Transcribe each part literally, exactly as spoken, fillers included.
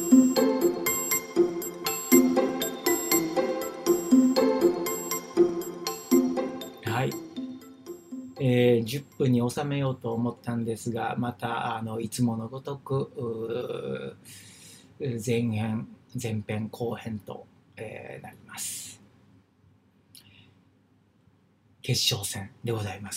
はい、えー、じゅっぷんに収めようと思ったんですが、またあのいつものごとく前編前編後編と、えーなります。決勝戦でございます。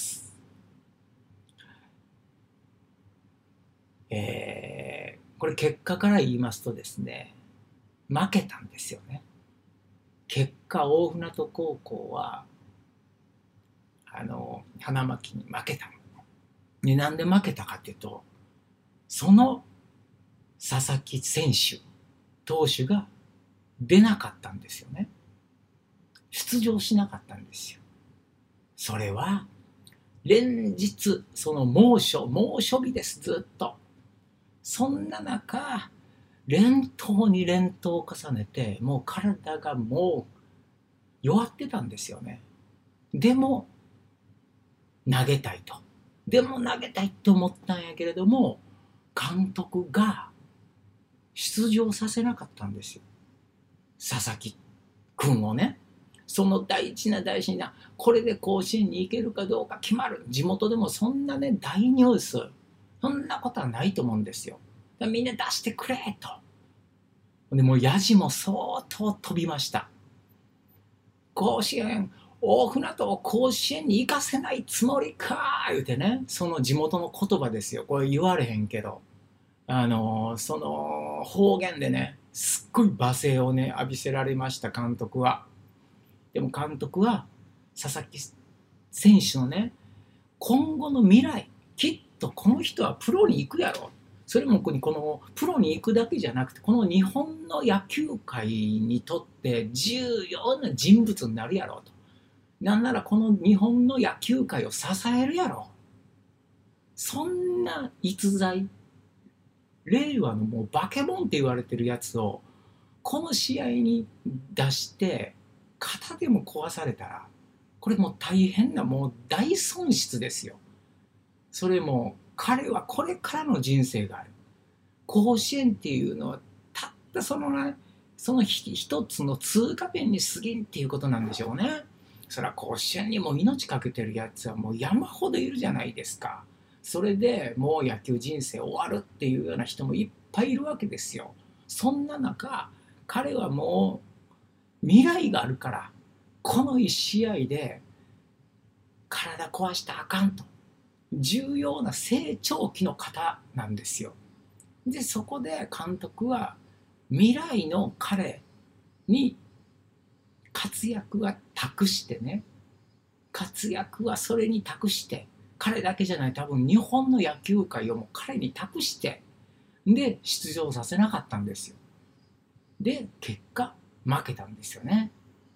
えーこれ結果から言いますとですね、負けたんですよね。結果大船渡高校はあの花巻に負けたの。でなんで負けたかというと、その佐々木選手投手が出なかったんですよね。出場しなかったんですよ。それは連日その猛暑猛暑日です。ずっとそんな中連投に連投を重ねて、もう体がもう弱ってたんですよね。でも投げたいとでも投げたいと思ったんやけれども、監督が出場させなかったんですよ、佐々木君をね。その大事な大事な、これで甲子園に行けるかどうか決まる、地元でもそんなね大ニュース、そんなことはないと思うんですよ。だからみんな出してくれと。でもうヤジも相当飛びました。甲子園、大船渡を甲子園に行かせないつもりか言うてね、その地元の言葉ですよ。これ言われへんけど、あのその方言でね、すっごい罵声をね浴びせられました、監督は。でも監督は佐々木選手のね、今後の未来、きっとこの人はプロに行くやろ、それもこのプロに行くだけじゃなくて、この日本の野球界にとって重要な人物になるやろうと。なんならこの日本の野球界を支えるやろう、そんな逸材、令和のもうバケモンって言われてるやつをこの試合に出して肩でも壊されたら、これもう大変な、もう大損失ですよ。それも彼はこれからの人生がある。甲子園っていうのはたったそのね、その一つの通過点に過ぎんっていうことなんでしょうね。そりゃ甲子園にも命かけてるやつはもう山ほどいるじゃないですか。それでもう野球人生終わるっていうような人もいっぱいいるわけですよ。そんな中、彼はもう未来があるから、このいち試合で体壊したらあかんと。重要な成長期の方なんですよ。でそこで監督は未来の彼に活躍は託してね、活躍はそれに託して、彼だけじゃない、多分日本の野球界をもう彼に託して、で出場させなかったんですよ。で結果負けたんですよね。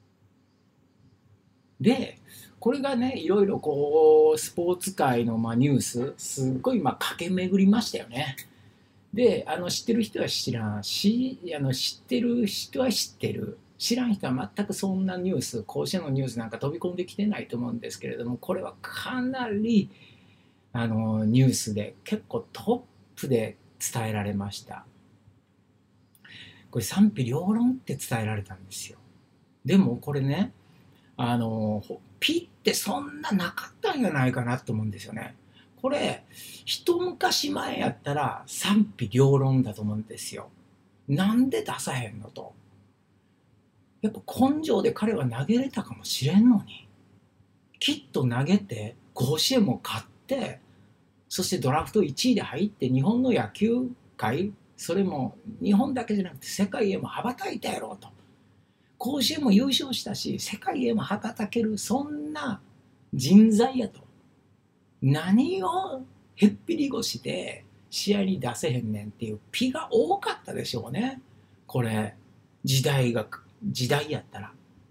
でこれがね、いろいろこうスポーツ界のまあニュース、すっごいまあ駆け巡りましたよね。であの知ってる人は知らんし、あの知ってる人は知ってる、知らん人は全くそんなニュース、甲子園のニュースなんか飛び込んできてないと思うんですけれども、これはかなりあのニュースで結構トップで伝えられました。これ賛否両論って伝えられたんですよ。でもこれね、あのピってそんななかったんじゃないかなと思うんですよね。これ一昔前やったら賛否両論だと思うんですよ。なんで出さへんのと。やっぱ根性で彼は投げれたかもしれんのに、きっと投げて甲子園も勝って、そしてドラフトいちいで入って日本の野球界、それも日本だけじゃなくて世界へも羽ばたいたやろうと。甲子園も優勝したし世界へも羽ばたける、そんな人材やと。何をへっぴり腰で試合に出せへんねんっていうピが多かったでしょうね。これ時代が時代やったら。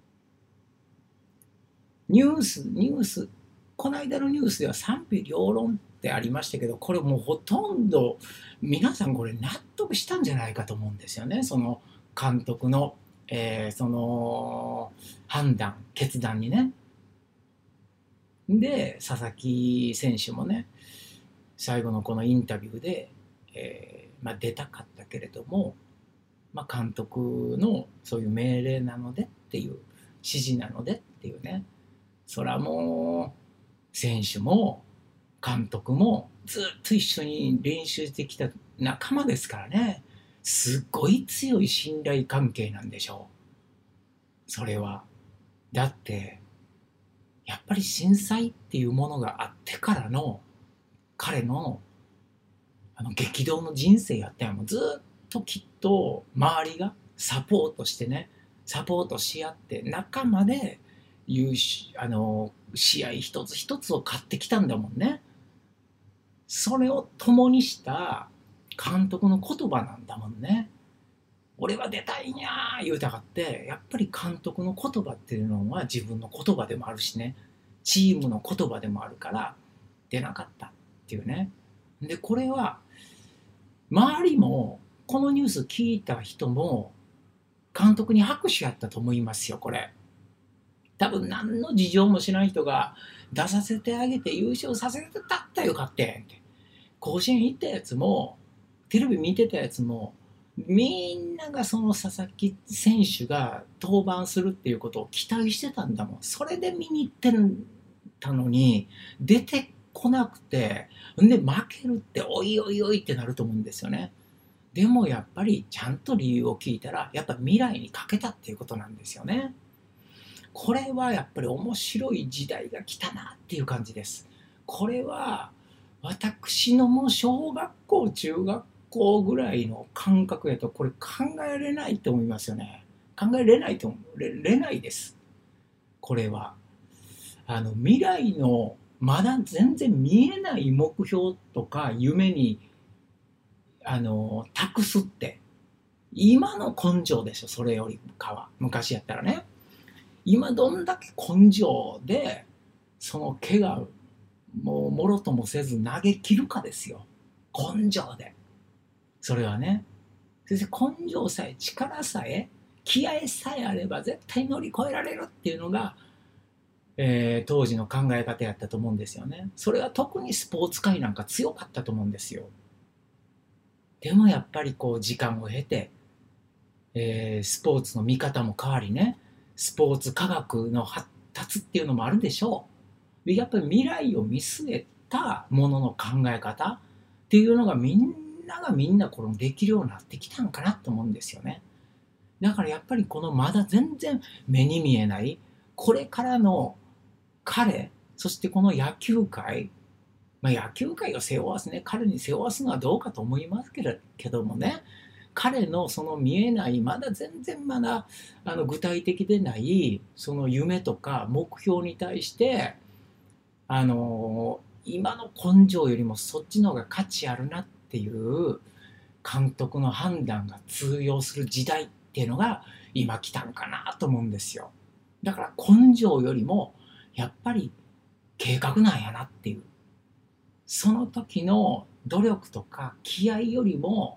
ニュースニュースこの間のニュースでは賛否両論ってありましたけど、これもうほとんど皆さんこれ納得したんじゃないかと思うんですよね。その監督の、えーその判断決断にね。で佐々木選手もね、最後のこのインタビューで、えーまあ、出たかったけれどもまあ、監督のそういう命令なのでっていう指示なのでっていうね、それはもう選手も監督もずっと一緒に練習してきた仲間ですからね、すっごい強い信頼関係なんでしょう、それは。だってやっぱり震災っていうものがあってからの彼のあの激動の人生やったんやもん。ずっときっと周りがサポートしてね、サポートし合って仲間で優しあの試合一つ一つを勝ってきたんだもんね。それを共にした監督の言葉なんだもんね。俺は出たいんやー言うたかって、やっぱり監督の言葉っていうのは自分の言葉でもあるしね、チームの言葉でもあるから出なかったっていうね。でこれは周りもこのニュース聞いた人も監督に拍手やったと思いますよ。これ多分何の事情もしない人が出させてあげて優勝させてたったらよかったやんって。甲子園行ったやつもテレビ見てたやつもみんながその佐々木選手が登板するっていうことを期待してたんだもん。それで見に行ってたのに出てこなくて、んで負けるっておいおいおいってなると思うんですよね。でもやっぱりちゃんと理由を聞いたらやっぱ未来にかけたっていうことなんですよね。これはやっぱり面白い時代が来たなっていう感じです。これは私のもう小学校中学校ぐらいの感覚やとこれ考えられないと思いますよね。考えれないと思うれれないです。これはあの未来のまだ全然見えない目標とか夢にあの託すって今の根性でしょ。それよりかは昔やったらね、今どんだけ根性でその怪我もうもろともせず投げ切るかですよ。根性で。それはね、先生根性さえ力さえ気合さえあれば絶対乗り越えられるっていうのが、えー当時の考え方やったと思うんですよね。それは特にスポーツ界なんか強かったと思うんですよ。でもやっぱりこう時間を経て、えースポーツの見方も変わりね、スポーツ科学の発達っていうのもあるでしょう。でやっぱり未来を見据えたものの考え方っていうのがみんながみんなこのできるようになってきたんかなと思うんですよね。だからやっぱりこのまだ全然目に見えないこれからの彼、そしてこの野球界、まあ、野球界を背負わすね、彼に背負わすのはどうかと思いますけれけどもね、彼のその見えないまだ全然まだあの具体的でないその夢とか目標に対してあの今の根性よりもそっちの方が価値あるなっていう監督の判断が通用する時代っていうのが今来たのかなと思うんですよ。だから根性よりもやっぱり計画なんやなっていう、その時の努力とか気合よりも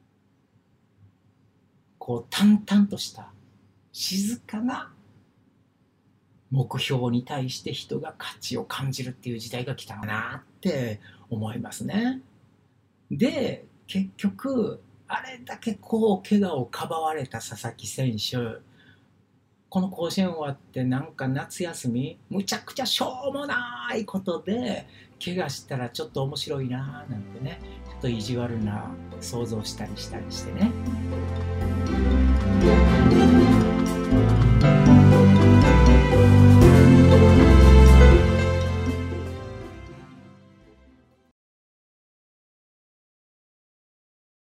こう淡々とした静かな目標に対して人が価値を感じるっていう時代が来たなって思いますね。で結局あれだけこう怪我をかばわれた佐々木選手、この甲子園終わってなんか夏休みむちゃくちゃしょうもないことで怪我したらちょっと面白いななんてね、ちょっと意地悪な想像したりしたりしてね。